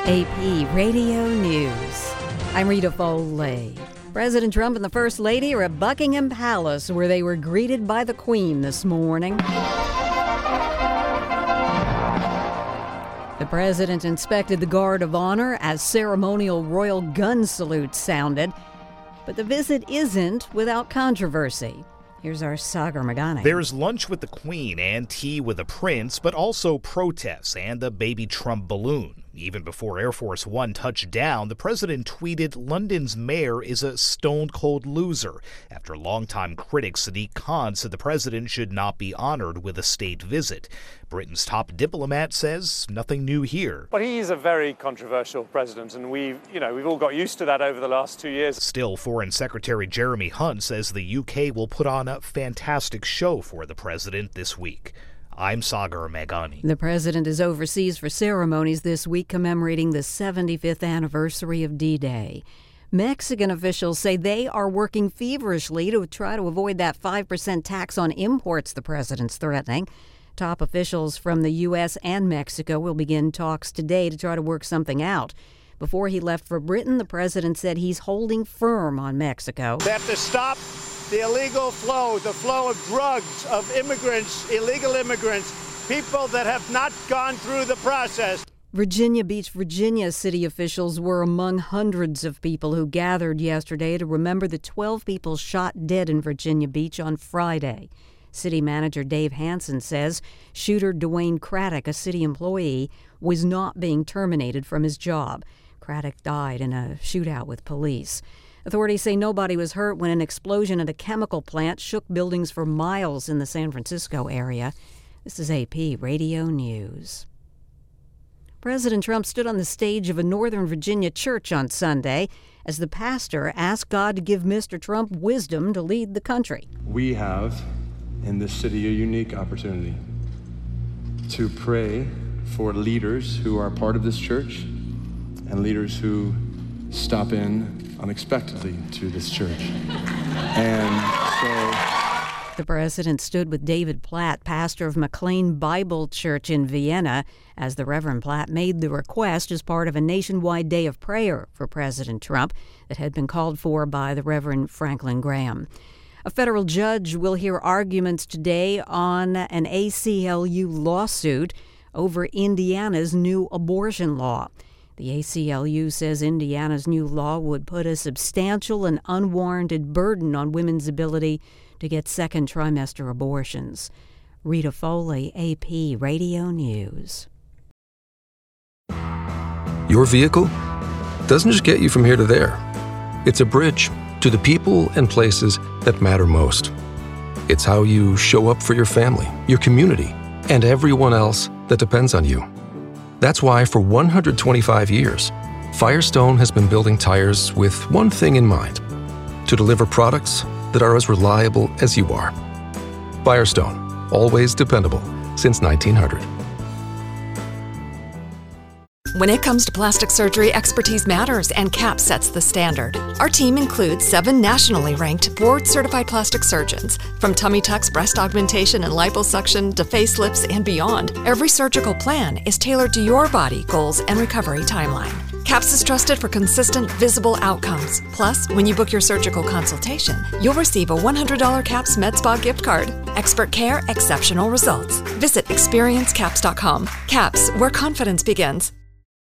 AP Radio News. I'm Rita Foley. President Trump and the First Lady are at Buckingham Palace, where they were greeted by the Queen this morning. The president inspected the Guard of Honor as ceremonial royal gun salutes sounded. But the visit isn't without controversy. Here's our Sagar Magani. There's lunch with the Queen and tea with the Prince, but also protests and a baby Trump balloon. Even before Air Force One touched down, the president tweeted London's mayor is a stone-cold loser, after longtime critic Sadiq Khan said the president should not be honored with a state visit. Britain's top diplomat says nothing new here. But he is a very controversial president, and we've all got used to that over the last 2 years. Still, Foreign Secretary Jeremy Hunt says the UK will put on a fantastic show for the president this week. I'm Sagar Magani. The president is overseas for ceremonies this week commemorating the 75th anniversary of D-Day. Mexican officials say they are working feverishly to try to avoid that 5% tax on imports the president's threatening. Top officials from the U.S. and Mexico will begin talks today to try to work something out. Before he left for Britain, the president said he's holding firm on Mexico. They have to stop the illegal flow, the flow of drugs, of immigrants, illegal immigrants, people that have not gone through the process. Virginia Beach, Virginia city officials were among hundreds of people who gathered yesterday to remember the 12 people shot dead in Virginia Beach on Friday. City manager Dave Hansen says shooter Dwayne Craddock, a city employee, was not being terminated from his job. Craddock died in a shootout with police. Authorities say nobody was hurt when an explosion at a chemical plant shook buildings for miles in the San Francisco area. This is AP Radio News. President Trump stood on the stage of a Northern Virginia church on Sunday as the pastor asked God to give Mr. Trump wisdom to lead the country. We have in this city a unique opportunity to pray for leaders who are part of this church and leaders who stop in unexpectedly to this church. The president stood with David Platt, pastor of McLean Bible Church in Vienna, as the Reverend Platt made the request as part of a nationwide day of prayer for President Trump that had been called for by the Reverend Franklin Graham. A federal judge will hear arguments today on an ACLU lawsuit over Indiana's new abortion law. The ACLU says Indiana's new law would put a substantial and unwarranted burden on women's ability to get second trimester abortions. Rita Foley, AP Radio News. Your vehicle doesn't just get you from here to there. It's a bridge to the people and places that matter most. It's how you show up for your family, your community, and everyone else that depends on you. That's why for 125 years, Firestone has been building tires with one thing in mind: to deliver products that are as reliable as you are. Firestone, always dependable since 1900. When it comes to plastic surgery, expertise matters, and CAPS sets the standard. Our team includes 7 nationally ranked, board-certified plastic surgeons. From tummy tucks, breast augmentation, and liposuction to facelifts and beyond, every surgical plan is tailored to your body, goals, and recovery timeline. CAPS is trusted for consistent, visible outcomes. Plus, when you book your surgical consultation, you'll receive a $100 CAPS Med Spa gift card. Expert care, exceptional results. Visit experiencecaps.com. CAPS, where confidence begins.